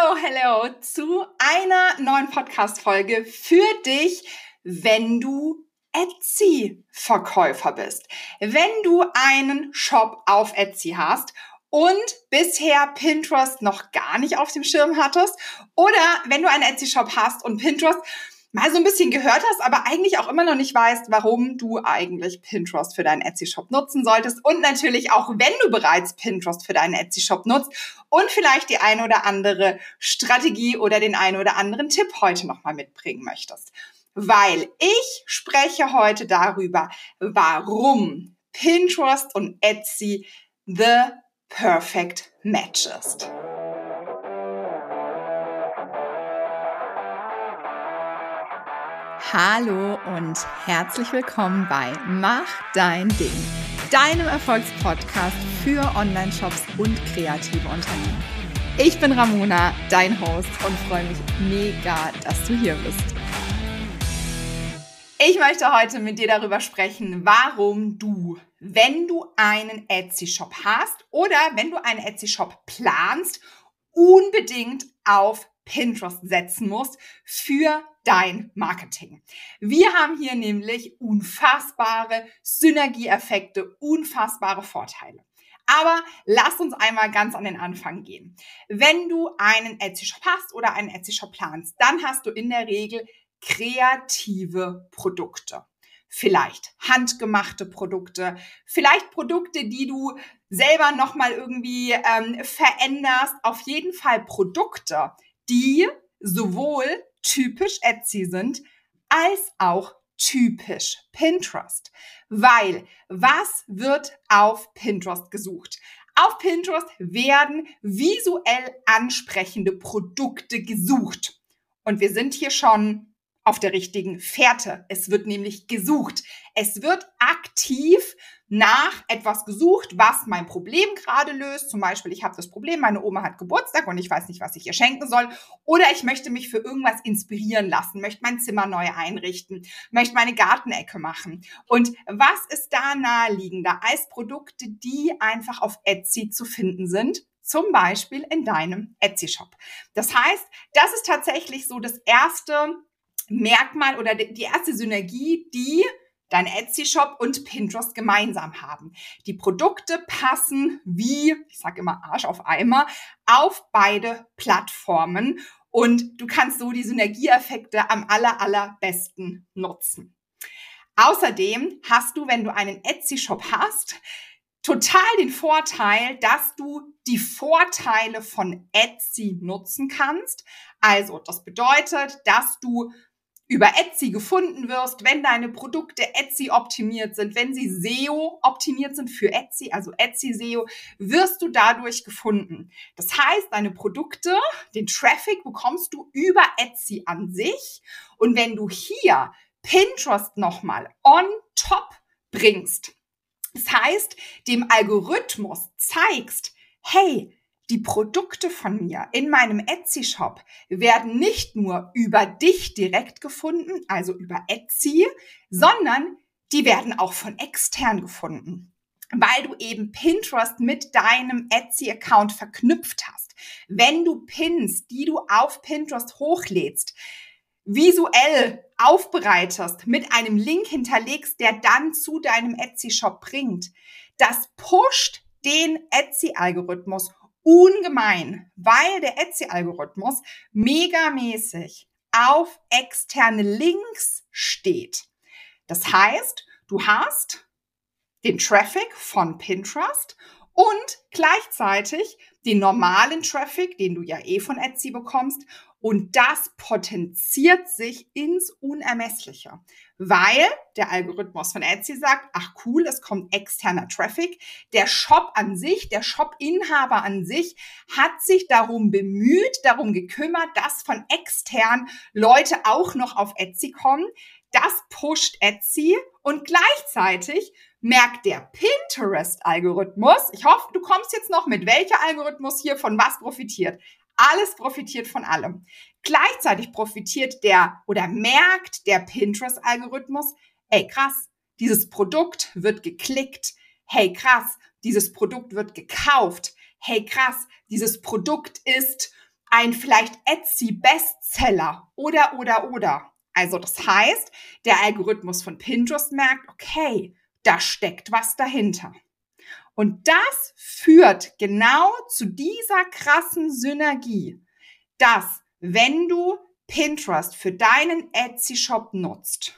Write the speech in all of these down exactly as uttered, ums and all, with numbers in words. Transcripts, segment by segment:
Hello, hello zu einer neuen Podcast-Folge für dich, wenn du Etsy-Verkäufer bist. Wenn du einen Shop auf Etsy hast und bisher Pinterest noch gar nicht auf dem Schirm hattest oder wenn du einen Etsy-Shop hast und Pinterest mal so ein bisschen gehört hast, aber eigentlich auch immer noch nicht weißt, warum du eigentlich Pinterest für deinen Etsy-Shop nutzen solltest und natürlich auch, wenn du bereits Pinterest für deinen Etsy-Shop nutzt und vielleicht die eine oder andere Strategie oder den einen oder anderen Tipp heute nochmal mitbringen möchtest. Weil ich spreche heute darüber, warum Pinterest und Etsy the perfect match ist. Hallo und herzlich willkommen bei Mach dein Ding, deinem Erfolgspodcast für Online-Shops und kreative Unternehmen. Ich bin Ramona, dein Host, und freue mich mega, dass du hier bist. Ich möchte heute mit dir darüber sprechen, warum du, wenn du einen Etsy-Shop hast oder wenn du einen Etsy-Shop planst, unbedingt auf Pinterest setzen musst für dein Marketing. Wir haben hier nämlich unfassbare Synergieeffekte, unfassbare Vorteile. Aber lass uns einmal ganz an den Anfang gehen. Wenn du einen Etsy-Shop hast oder einen Etsy-Shop planst, dann hast du in der Regel kreative Produkte. Vielleicht handgemachte Produkte, vielleicht Produkte, die du selber nochmal irgendwie ähm, veränderst. Auf jeden Fall Produkte, die sowohl typisch Etsy sind, als auch typisch Pinterest. Weil, was wird auf Pinterest gesucht? Auf Pinterest werden visuell ansprechende Produkte gesucht. Und wir sind hier schon auf der richtigen Fährte. Es wird nämlich gesucht. Es wird aktiv nach etwas gesucht, was mein Problem gerade löst. Zum Beispiel, ich habe das Problem, meine Oma hat Geburtstag und ich weiß nicht, was ich ihr schenken soll. Oder ich möchte mich für irgendwas inspirieren lassen, möchte mein Zimmer neu einrichten, möchte meine Gartenecke machen. Und was ist da naheliegender als Produkte, die einfach auf Etsy zu finden sind? Zum Beispiel in deinem Etsy-Shop. Das heißt, das ist tatsächlich so das erste Merkmal oder die erste Synergie, die dein Etsy-Shop und Pinterest gemeinsam haben. Die Produkte passen wie, ich sage immer Arsch auf Eimer, auf beide Plattformen und du kannst so die Synergieeffekte am aller, allerbesten nutzen. Außerdem hast du, wenn du einen Etsy-Shop hast, total den Vorteil, dass du die Vorteile von Etsy nutzen kannst. Also das bedeutet, dass du über Etsy gefunden wirst, wenn deine Produkte Etsy optimiert sind, wenn sie S E O optimiert sind für Etsy, also Etsy S E O, wirst du dadurch gefunden. Das heißt, deine Produkte, den Traffic bekommst du über Etsy an sich. Und wenn du hier Pinterest nochmal on top bringst, das heißt, dem Algorithmus zeigst, hey, die Produkte von mir in meinem Etsy-Shop werden nicht nur über dich direkt gefunden, also über Etsy, sondern die werden auch von extern gefunden, weil du eben Pinterest mit deinem Etsy-Account verknüpft hast. Wenn du Pins, die du auf Pinterest hochlädst, visuell aufbereitest, mit einem Link hinterlegst, der dann zu deinem Etsy-Shop bringt, das pusht den Etsy-Algorithmus ungemein, weil der Etsy-Algorithmus megamäßig auf externe Links steht. Das heißt, du hast den Traffic von Pinterest und gleichzeitig den normalen Traffic, den du ja eh von Etsy bekommst. Und das potenziert sich ins Unermessliche, weil der Algorithmus von Etsy sagt, ach cool, es kommt externer Traffic. Der Shop an sich, der Shop-Inhaber an sich hat sich darum bemüht, darum gekümmert, dass von extern Leute auch noch auf Etsy kommen. Das pusht Etsy und gleichzeitig merkt der Pinterest-Algorithmus, ich hoffe, du kommst jetzt noch mit, welcher Algorithmus hier von was profitiert. Alles profitiert von allem. Gleichzeitig profitiert der oder merkt der Pinterest-Algorithmus, ey krass, dieses Produkt wird geklickt. Hey krass, dieses Produkt wird gekauft. Hey krass, dieses Produkt ist ein vielleicht Etsy-Bestseller oder, oder, oder. Also das heißt, der Algorithmus von Pinterest merkt, okay, da steckt was dahinter. Und das führt genau zu dieser krassen Synergie, dass wenn du Pinterest für deinen Etsy-Shop nutzt,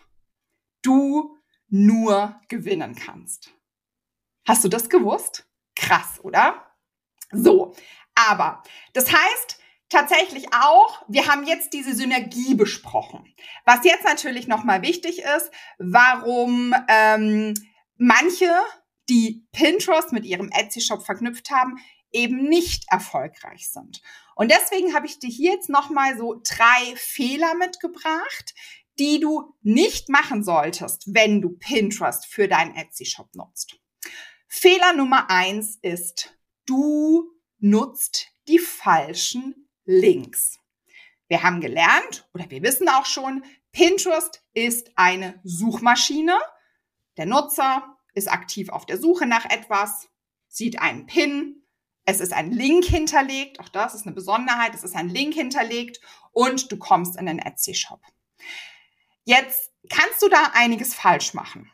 du nur gewinnen kannst. Hast du das gewusst? Krass, oder? So, aber das heißt tatsächlich auch, wir haben jetzt diese Synergie besprochen. Was jetzt natürlich nochmal wichtig ist, warum ähm, manche, die Pinterest mit ihrem Etsy-Shop verknüpft haben, eben nicht erfolgreich sind. Und deswegen habe ich dir hier jetzt nochmal so drei Fehler mitgebracht, die du nicht machen solltest, wenn du Pinterest für deinen Etsy-Shop nutzt. Fehler Nummer eins ist, du nutzt die falschen Links. Wir haben gelernt oder wir wissen auch schon, Pinterest ist eine Suchmaschine. Der Nutzer ist aktiv auf der Suche nach etwas, sieht einen Pin, es ist ein Link hinterlegt, auch das ist eine Besonderheit, es ist ein Link hinterlegt und du kommst in den Etsy-Shop. Jetzt kannst du da einiges falsch machen.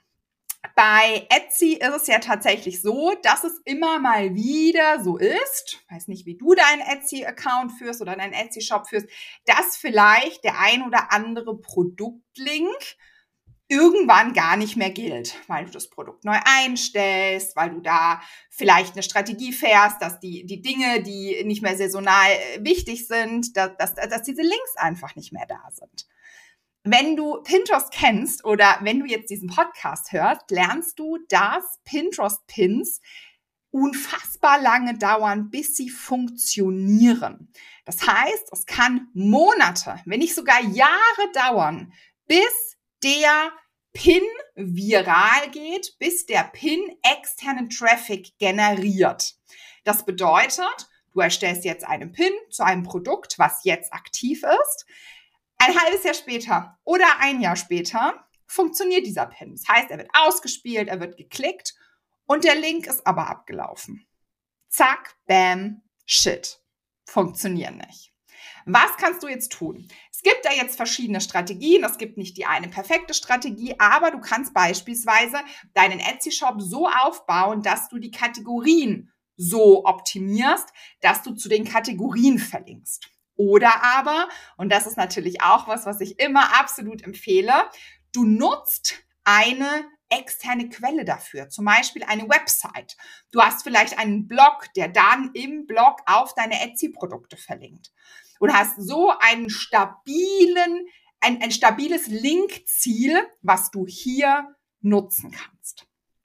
Bei Etsy ist es ja tatsächlich so, dass es immer mal wieder so ist, ich weiß nicht, wie du deinen Etsy-Account führst oder deinen Etsy-Shop führst, dass vielleicht der ein oder andere Produktlink irgendwann gar nicht mehr gilt, weil du das Produkt neu einstellst, weil du da vielleicht eine Strategie fährst, dass die, die Dinge, die nicht mehr saisonal wichtig sind, dass, dass, dass diese Links einfach nicht mehr da sind. Wenn du Pinterest kennst oder wenn du jetzt diesen Podcast hörst, lernst du, dass Pinterest-Pins unfassbar lange dauern, bis sie funktionieren. Das heißt, es kann Monate, wenn nicht sogar Jahre dauern, bis der Pin viral geht, bis der Pin externen Traffic generiert. Das bedeutet, du erstellst jetzt einen Pin zu einem Produkt, was jetzt aktiv ist. Ein halbes Jahr später oder ein Jahr später funktioniert dieser Pin. Das heißt, er wird ausgespielt, er wird geklickt und der Link ist aber abgelaufen. Zack, bam, shit. Funktionieren nicht. Was kannst du jetzt tun? Es gibt da jetzt verschiedene Strategien. Es gibt nicht die eine perfekte Strategie, aber du kannst beispielsweise deinen Etsy-Shop so aufbauen, dass du die Kategorien so optimierst, dass du zu den Kategorien verlinkst. Oder aber, und das ist natürlich auch was, was ich immer absolut empfehle, du nutzt eine externe Quelle dafür, zum Beispiel eine Website. Du hast vielleicht einen Blog, der dann im Blog auf deine Etsy-Produkte verlinkt. Und hast so einen stabilen, ein, ein stabiles Linkziel, was du hier nutzen kannst.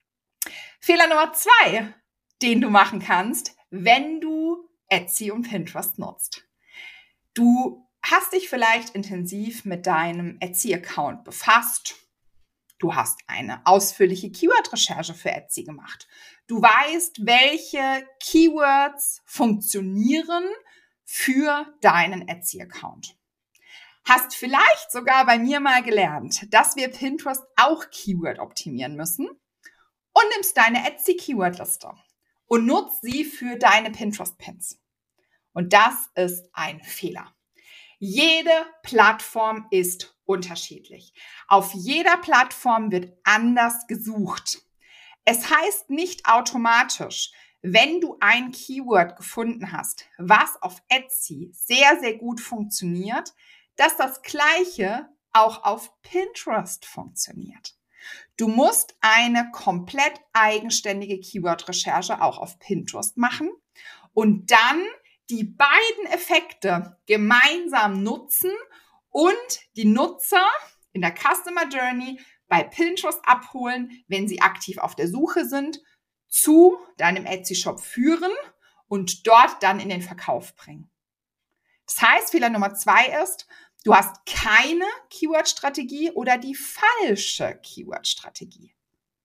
Fehler Nummer zwei, den du machen kannst, wenn du Etsy und Pinterest nutzt. Du hast dich vielleicht intensiv mit deinem Etsy-Account befasst. Du hast eine ausführliche Keyword-Recherche für Etsy gemacht. Du weißt, welche Keywords funktionieren für deinen Etsy-Account. Hast vielleicht sogar bei mir mal gelernt, dass wir Pinterest auch Keyword optimieren müssen und nimmst deine Etsy-Keyword-Liste und nutzt sie für deine Pinterest-Pins. Und das ist ein Fehler. Jede Plattform ist unterschiedlich. Auf jeder Plattform wird anders gesucht. Es heißt nicht automatisch, wenn du ein Keyword gefunden hast, was auf Etsy sehr, sehr gut funktioniert, dass das Gleiche auch auf Pinterest funktioniert. Du musst eine komplett eigenständige Keyword-Recherche auch auf Pinterest machen und dann die beiden Effekte gemeinsam nutzen und die Nutzer in der Customer Journey bei Pinterest abholen, wenn sie aktiv auf der Suche sind, zu deinem Etsy-Shop führen und dort dann in den Verkauf bringen. Das heißt, Fehler Nummer zwei ist, du hast keine Keyword-Strategie oder die falsche Keyword-Strategie.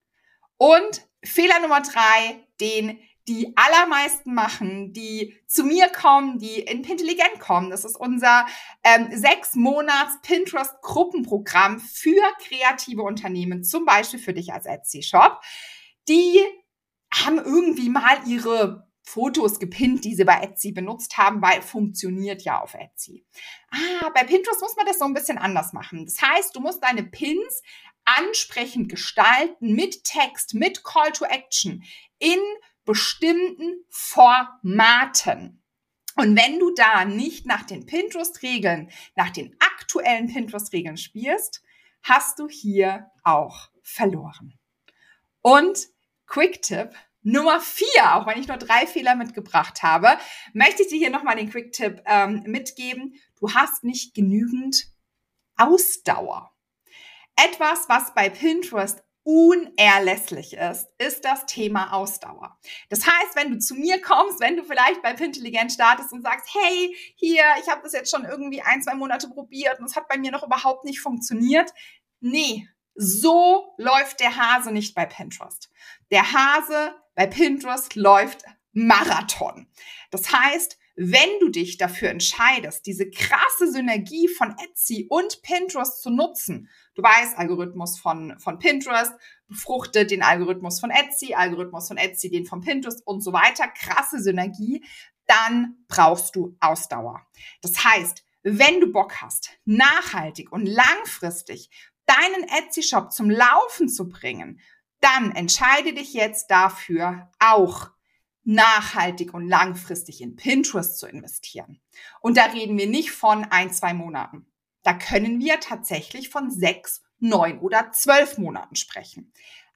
Und Fehler Nummer drei, den die allermeisten machen, die zu mir kommen, die in Pintelligent kommen. Das ist unser ähm, sechs Monats Pinterest-Gruppenprogramm für kreative Unternehmen, zum Beispiel für dich als Etsy-Shop. Die haben irgendwie mal ihre Fotos gepinnt, die sie bei Etsy benutzt haben, weil funktioniert ja auf Etsy. Ah, bei Pinterest muss man das so ein bisschen anders machen. Das heißt, du musst deine Pins ansprechend gestalten mit Text, mit Call to Action in bestimmten Formaten. Und wenn du da nicht nach den Pinterest-Regeln, nach den aktuellen Pinterest-Regeln spielst, hast du hier auch verloren. Und Quick-Tipp Nummer vier, auch wenn ich nur drei Fehler mitgebracht habe, möchte ich dir hier nochmal den Quick-Tipp ähm, mitgeben. Du hast nicht genügend Ausdauer. Etwas, was bei Pinterest unerlässlich ist, ist das Thema Ausdauer. Das heißt, wenn du zu mir kommst, wenn du vielleicht bei Pintelligent startest und sagst, hey, hier, ich habe das jetzt schon irgendwie ein, zwei Monate probiert und es hat bei mir noch überhaupt nicht funktioniert. Nee, so läuft der Hase nicht bei Pinterest. Der Hase bei Pinterest läuft Marathon. Das heißt, wenn du dich dafür entscheidest, diese krasse Synergie von Etsy und Pinterest zu nutzen, du weißt, Algorithmus von, von Pinterest befruchtet den Algorithmus von Etsy, Algorithmus von Etsy den von Pinterest und so weiter, krasse Synergie, dann brauchst du Ausdauer. Das heißt, wenn du Bock hast, nachhaltig und langfristig deinen Etsy-Shop zum Laufen zu bringen, dann entscheide dich jetzt dafür, auch nachhaltig und langfristig in Pinterest zu investieren. Und da reden wir nicht von ein, zwei Monaten. Da können wir tatsächlich von sechs, neun oder zwölf Monaten sprechen.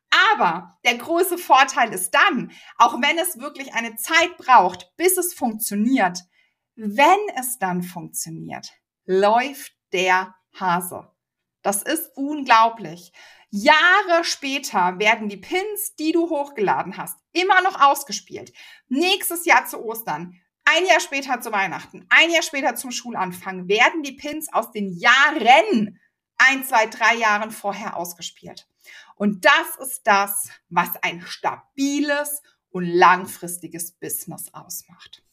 Aber der große Vorteil ist dann, auch wenn es wirklich eine Zeit braucht, bis es funktioniert, wenn es dann funktioniert, läuft der Hase. Das ist unglaublich. Jahre später werden die Pins, die du hochgeladen hast, immer noch ausgespielt. Nächstes Jahr zu Ostern, ein Jahr später zu Weihnachten, ein Jahr später zum Schulanfang, werden die Pins aus den Jahren, ein, zwei, drei Jahren vorher ausgespielt. Und das ist das, was ein stabiles und langfristiges Business ausmacht.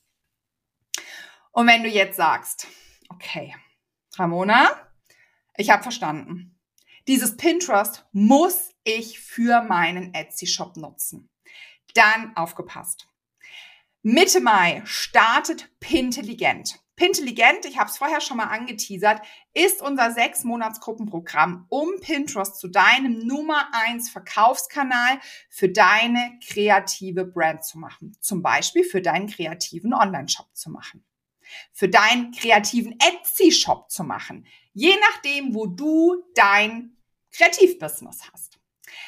Und wenn du jetzt sagst, okay, Ramona, ich habe verstanden. Dieses Pinterest muss ich für meinen Etsy-Shop nutzen. Dann aufgepasst. Mitte Mai startet Pintelligent. Pintelligent, ich habe es vorher schon mal angeteasert, ist unser sechs Monats Gruppenprogramm, um Pinterest zu deinem Nummer eins Verkaufskanal für deine kreative Brand zu machen. Zum Beispiel für deinen kreativen Online-Shop zu machen. Für deinen kreativen Etsy-Shop zu machen. Je nachdem, wo du dein Kreativbusiness hast.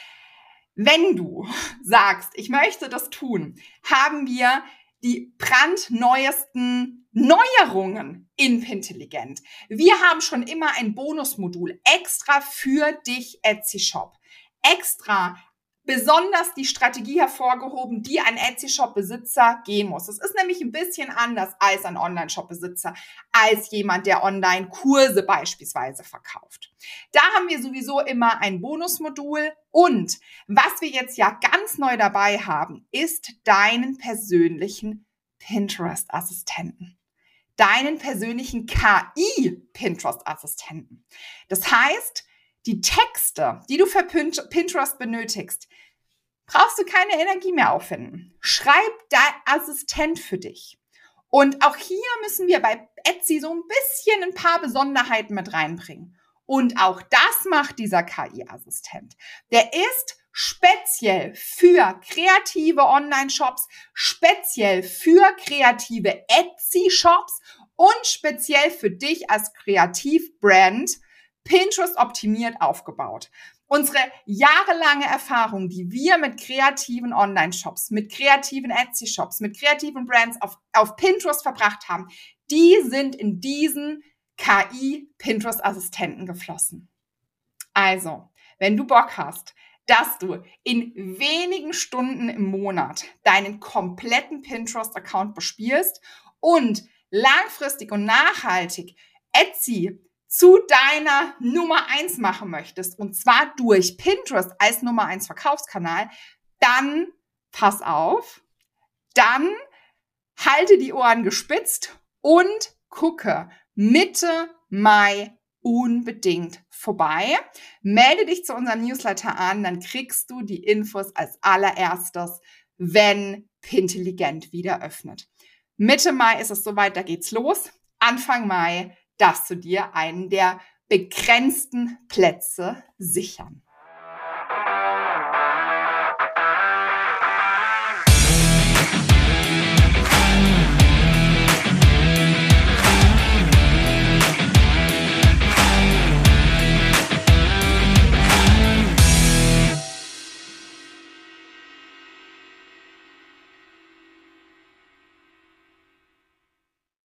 Wenn du sagst, ich möchte das tun, haben wir die brandneuesten Neuerungen in Pintelligent. Wir haben schon immer ein Bonusmodul extra für dich Etsy-Shop. Extra besonders die Strategie hervorgehoben, die ein Etsy-Shop-Besitzer gehen muss. Es ist nämlich ein bisschen anders als ein Online-Shop-Besitzer, als jemand, der Online-Kurse beispielsweise verkauft. Da haben wir sowieso immer ein Bonusmodul und was wir jetzt ja ganz neu dabei haben, ist deinen persönlichen Pinterest-Assistenten. Deinen persönlichen K I-Pinterest-Assistenten. Das heißt, die Texte, die du für Pinterest benötigst, brauchst du keine Energie mehr aufwenden. Schreib dein Assistent für dich. Und auch hier müssen wir bei Etsy so ein bisschen ein paar Besonderheiten mit reinbringen. Und auch das macht dieser K I-Assistent. Der ist speziell für kreative Online-Shops, speziell für kreative Etsy-Shops und speziell für dich als Kreativbrand Pinterest optimiert aufgebaut. Unsere jahrelange Erfahrung, die wir mit kreativen Online-Shops, mit kreativen Etsy-Shops, mit kreativen Brands auf, auf Pinterest verbracht haben, die sind in diesen K I-Pinterest-Assistenten geflossen. Also, wenn du Bock hast, dass du in wenigen Stunden im Monat deinen kompletten Pinterest-Account bespielst und langfristig und nachhaltig Etsy zu deiner Nummer eins machen möchtest, und zwar durch Pinterest als Nummer eins Verkaufskanal, dann pass auf, dann halte die Ohren gespitzt und gucke Mitte Mai unbedingt vorbei. Melde dich zu unserem Newsletter an, dann kriegst du die Infos als allererstes, wenn Pintelligent wieder öffnet. Mitte Mai ist es soweit, da geht's los. Anfang Mai darfst du dir einen der begrenzten Plätze sichern.